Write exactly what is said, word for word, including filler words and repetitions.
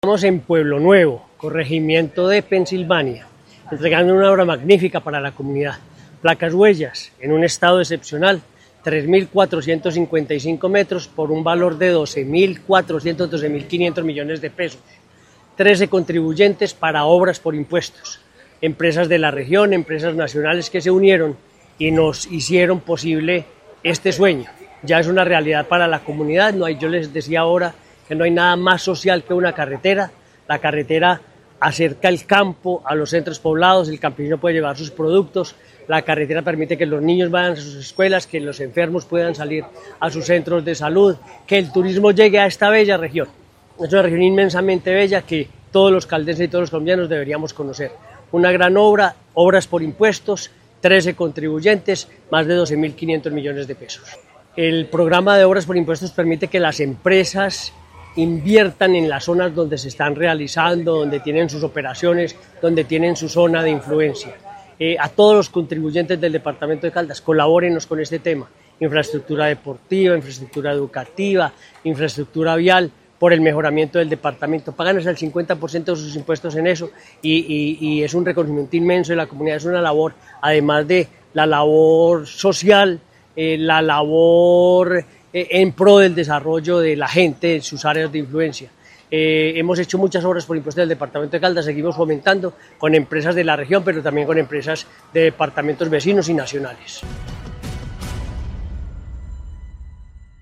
Estamos en Pueblo Nuevo, corregimiento de Pensilvania, entregando una obra magnífica para la comunidad. Placas huellas, en un estado excepcional, tres mil cuatrocientos cincuenta y cinco metros por un valor de doce mil cuatrocientos, doce mil quinientos millones de pesos. trece contribuyentes para obras por impuestos. Empresas de la región, empresas nacionales que se unieron y nos hicieron posible este sueño. Ya es una realidad para la comunidad. No hay, yo les decía ahora que no hay nada más social que una carretera. La carretera acerca el campo a los centros poblados, el campesino puede llevar sus productos, la carretera permite que los niños vayan a sus escuelas, que los enfermos puedan salir a sus centros de salud, que el turismo llegue a esta bella región. Es una región inmensamente bella que todos los caldenses y todos los colombianos deberíamos conocer. Una gran obra, obras por impuestos, trece contribuyentes, más de doce mil quinientos millones de pesos. El programa de obras por impuestos permite que las empresas inviertan en las zonas donde se están realizando, donde tienen sus operaciones, donde tienen su zona de influencia. Eh, a todos los contribuyentes del departamento de Caldas, colabórenos con este tema, infraestructura deportiva, infraestructura educativa, infraestructura vial, por el mejoramiento del departamento. Pagan hasta el cincuenta por ciento de sus impuestos en eso y, y, y es un reconocimiento inmenso de la comunidad, es una labor, además de la labor social, eh, la labor en pro del desarrollo de la gente en sus áreas de influencia. Eh, hemos hecho muchas obras por impuestos del departamento de Caldas, seguimos fomentando con empresas de la región, pero también con empresas de departamentos vecinos y nacionales.